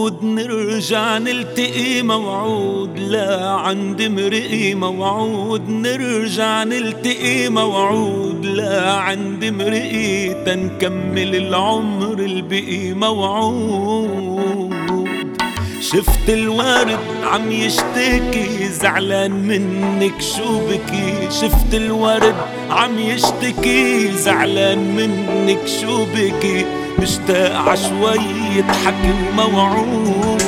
موعود نرجع نلتقي موعود، لا عند امرئي موعود نرجع نلتقي موعود، لا عند امرئي تنكمل العمر البقي موعود. شفت الورد عم يشتكي زعلان منك شو بكي، شفت الورد عم يشتكي زعلان منك شو بكي، مشتاق عشوية حكي وموعود.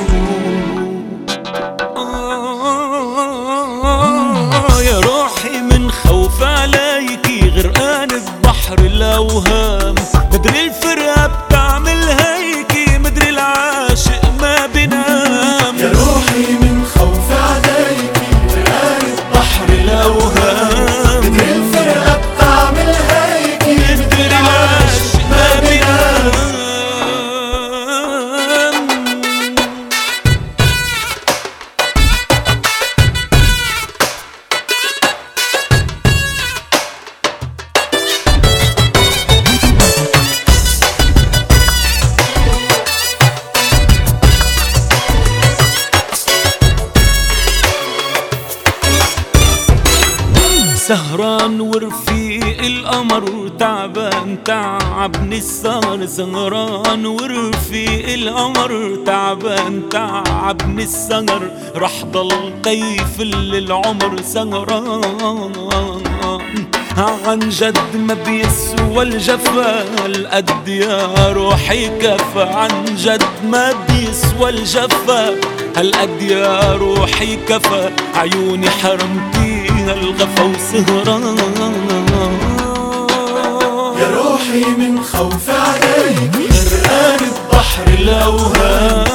يا روحي من خوف عليكي غرقان ببحر الأوهام، مدري الفرقة بتعمل هيكي، مدري العاشق ما بينام. يا روحي من خوف عليكي غرقان ببحر الأوهام، مدري الفرقة بتعمل هيكي، مدري العاشق ما بينام. سهران ورفيق القمر تعبان تعبني السهر، سهران ورفيق القمر تعبان تعبني السهر، رح ضل طيفل العمر سهران. عن جد ما بيسوى الجفا هالقد يا روحي كفى، عن جد ما بيسوى الجفا هالقد يا روحي كفى، عيوني حرمتيها الغفا وسهران. يا روحي من خوف عليكي غرقان ببحر الأوهام،